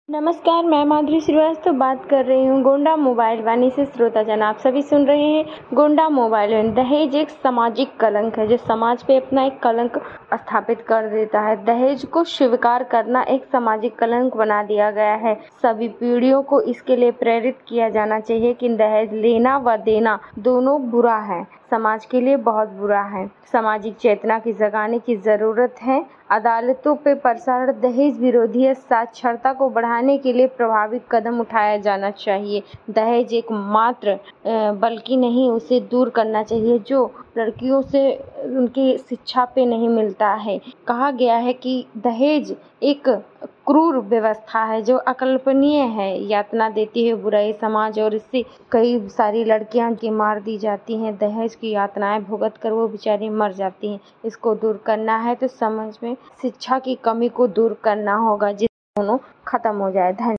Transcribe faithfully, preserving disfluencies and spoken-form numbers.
नमस्कार, मैं माधुरी श्रीवास्तव बात कर रही हूँ गोंडा मोबाइल वाणी से। श्रोताजन आप सभी सुन रहे हैं गोंडा मोबाइल वाणी। दहेज एक सामाजिक कलंक है जो समाज पे अपना एक कलंक स्थापित कर देता है। दहेज को स्वीकार करना एक सामाजिक कलंक बना दिया गया है। सभी पीढ़ियों को इसके लिए प्रेरित किया जाना चाहिए कि दहेज लेना व देना दोनों बुरा है, समाज के लिए बहुत बुरा है। सामाजिक चेतना की जगाने की जरूरत है। अदालतों पे प्रसारण दहेज विरोधी साक्षरता को बढ़ाने के लिए प्रभावी कदम उठाया जाना चाहिए। दहेज एक मात्र बल्कि नहीं, उसे दूर करना चाहिए जो लड़कियों से उनकी शिक्षा पे नहीं मिलता है। कहा गया है कि दहेज एक क्रूर व्यवस्था है जो अकल्पनीय है, यातना देती है बुराई समाज, और इससे कई सारी लड़कियां की मार दी जाती हैं। दहेज की यातनाएं भुगत कर वो बेचारी मर जाती हैं। इसको दूर करना है तो समाज में शिक्षा की कमी को दूर करना होगा, जिससे दोनों खत्म हो जाए। धन्यवाद।